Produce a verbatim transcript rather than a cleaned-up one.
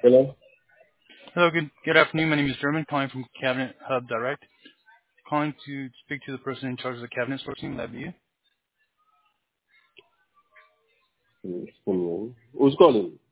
Hello? Hello, good good afternoon. My name is German, calling from Cabinet Hub Direct. Calling to speak to the person in charge of the cabinet sourcing. Would that be you? Hmm, Who's calling?